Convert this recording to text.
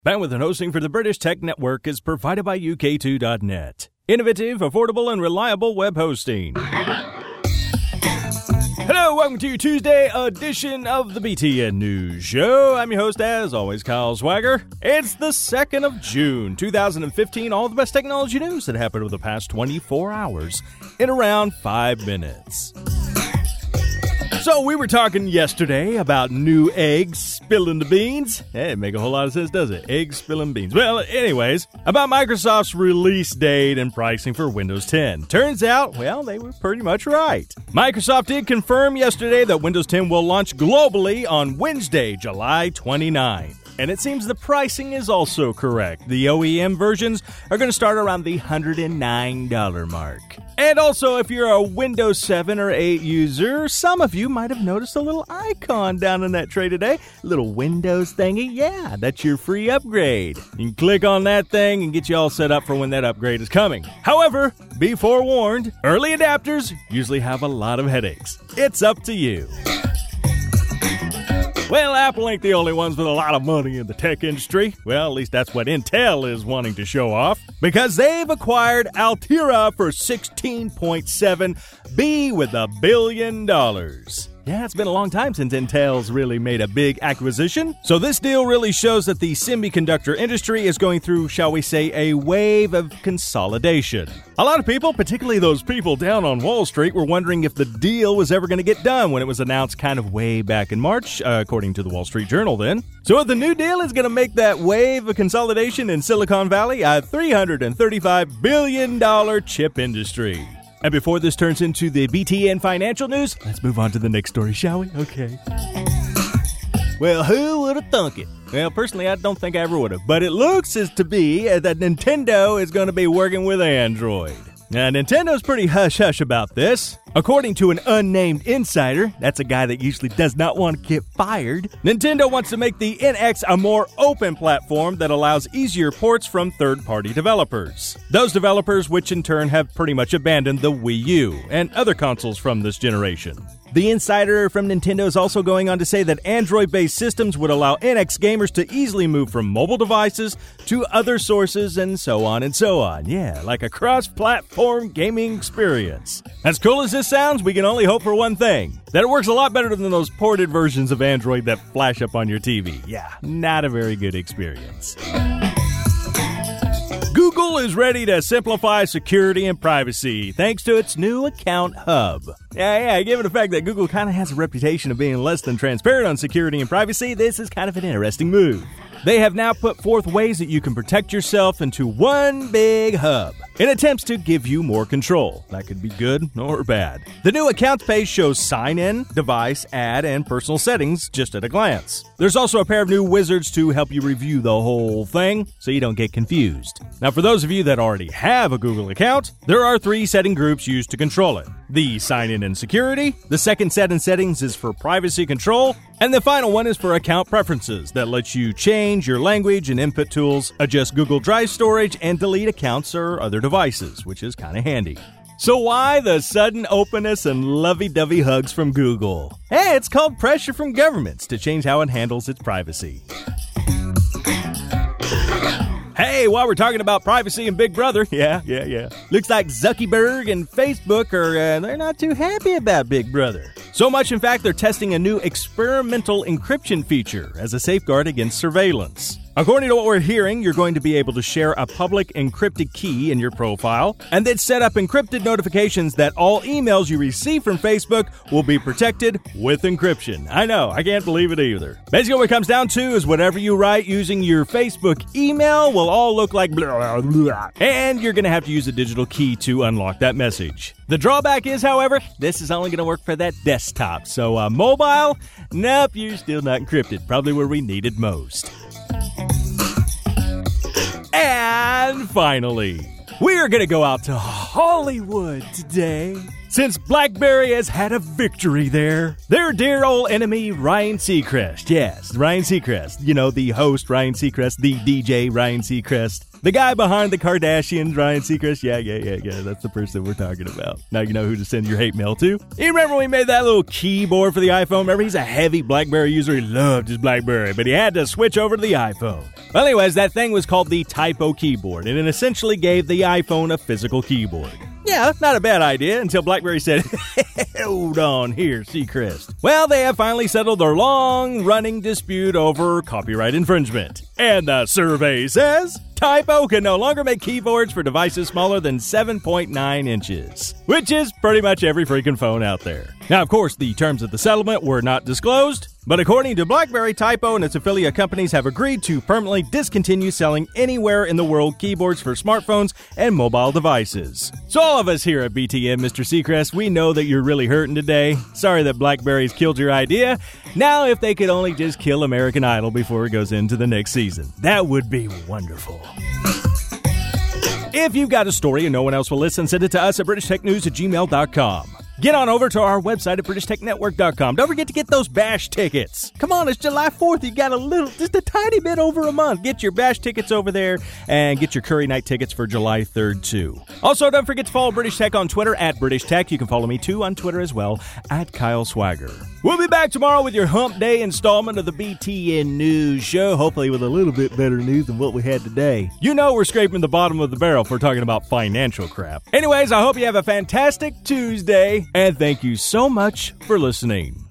Bandwidth and hosting for the British Tech Network is provided by UK2.net. Innovative, affordable, and reliable web hosting. Hello, welcome to your Tuesday edition of the BTN News Show. I'm your host, as always, Kyle Swagger. It's the 2nd of June, 2015. All the best technology news that happened over the past 24 hours in around 5 minutes. So we were talking yesterday about new eggs spilling the beans. Hey, it make a whole lot of sense, does it? Eggs spilling beans. Well, anyways, about Microsoft's release date and pricing for Windows 10. Turns out, well, they were pretty much right. Microsoft did confirm yesterday that Windows 10 will launch globally on Wednesday, July 29. And it seems the pricing is also correct. The OEM versions are going to start around the $109 mark. And also, if you're a Windows 7 or 8 user, some of you might have noticed a little icon down in that tray today. Little Windows thingy. Yeah, that's your free upgrade. You can click on that thing and get you all set up for when that upgrade is coming. However, be forewarned, early adapters usually have a lot of headaches. It's up to you. Well, Apple ain't the only ones with a lot of money in the tech industry. Well, at least that's what Intel is wanting to show off. Because they've acquired Altera for $16.7 billion with $1 billion. Yeah, it's been a long time since Intel's really made a big acquisition. So this deal really shows that the semiconductor industry is going through, shall we say, a wave of consolidation. A lot of people, particularly those people down on Wall Street, were wondering if the deal was ever going to get done when it was announced kind of way back in March, according to the Wall Street Journal then. So the new deal is going to make that wave of consolidation in Silicon Valley a $335 billion chip industry. And before this turns into the BTN financial news, let's move on to the next story, shall we? Okay. Well, who would have thunk it? Well, personally, I don't think I ever would have. But it looks as to be that Nintendo is going to be working with Android. Now, Nintendo's pretty hush-hush about this. According to an unnamed insider, that's a guy that usually does not want to get fired, Nintendo wants to make the NX a more open platform that allows easier ports from third-party developers. Those developers which in turn have pretty much abandoned the Wii U and other consoles from this generation. The insider from Nintendo is also going on to say that Android-based systems would allow NX gamers to easily move from mobile devices to other sources and so on and so on. Yeah, like a cross-platform gaming experience. As cool as this sounds, we can only hope for one thing. That it works a lot better than those ported versions of Android that flash up on your TV. Yeah, not a very good experience. Google is ready to simplify security and privacy thanks to its new account hub. Yeah, given the fact that Google kind of has a reputation of being less than transparent on security and privacy, this is kind of an interesting move. They have now put forth ways that you can protect yourself into one big hub in attempts to give you more control. That could be good or bad. The new accounts page shows sign-in, device, ad, and personal settings just at a glance. There's also a pair of new wizards to help you review the whole thing so you don't get confused. Now, for those of you that already have a Google account, there are 3 setting groups used to control it. The sign-in and security, the second set in settings is for privacy control, and the final one is for account preferences that lets you change your language and input tools, adjust Google Drive storage, and delete accounts or other devices, which is kind of handy. So why the sudden openness and lovey-dovey hugs from Google? Hey, it's called pressure from governments to change how it handles its privacy. Hey, while we're talking about privacy and Big Brother, yeah. Looks like Zuckerberg and Facebook they're not too happy about Big Brother. So much, in fact, they're testing a new experimental encryption feature as a safeguard against surveillance. According to what we're hearing, you're going to be able to share a public encrypted key in your profile and then set up encrypted notifications that all emails you receive from Facebook will be protected with encryption. I know, I can't believe it either. Basically, what it comes down to is whatever you write using your Facebook email will all look like blah, blah, blah, and you're going to have to use a digital key to unlock that message. The drawback is, however, this is only going to work for that desktop. So mobile, nope, you're still not encrypted. Probably where we need it most. And finally, we are going to go out to Hollywood today. since BlackBerry has had a victory there. Their dear old enemy, Ryan Seacrest. Yes, Ryan Seacrest. You know, the host, Ryan Seacrest, the DJ, Ryan Seacrest. The guy behind the Kardashians, Ryan Seacrest. Yeah. That's the person we're talking about. Now you know who to send your hate mail to. You remember when we made that little keyboard for the iPhone? Remember, he's a heavy BlackBerry user. He loved his BlackBerry, but he had to switch over to the iPhone. Well, anyways, that thing was called the Typo keyboard, and it essentially gave the iPhone a physical keyboard. Yeah, not a bad idea until BlackBerry said, hold on here, Seacrest. Well, they have finally settled their long-running dispute over copyright infringement. And the survey says Typo can no longer make keyboards for devices smaller than 7.9 inches, which is pretty much every freaking phone out there. Now, of course, the terms of the settlement were not disclosed, but according to BlackBerry, Typo and its affiliate companies have agreed to permanently discontinue selling anywhere in the world keyboards for smartphones and mobile devices. So all of us here at BTN, Mr. Seacrest, we know that you're really hurting today. Sorry that BlackBerry's killed your idea. Now, if they could only just kill American Idol before it goes into the next season, that would be wonderful. If you've got a story and no one else will listen, send it to us at BritishTechNews@gmail.com. Get on over to our website at BritishTechNetwork.com. Don't forget to get those Bash tickets. Come on, it's July 4th. You got just a tiny bit over a month. Get your Bash tickets over there and get your Curry Night tickets for July 3rd, too. Also, don't forget to follow British Tech on Twitter at British Tech. You can follow me, too, on Twitter as well, at Kyle Swagger. We'll be back tomorrow with your Hump Day installment of the BTN News Show, hopefully with a little bit better news than what we had today. You know we're scraping the bottom of the barrel if we're talking about financial crap. Anyways, I hope you have a fantastic Tuesday, and thank you so much for listening.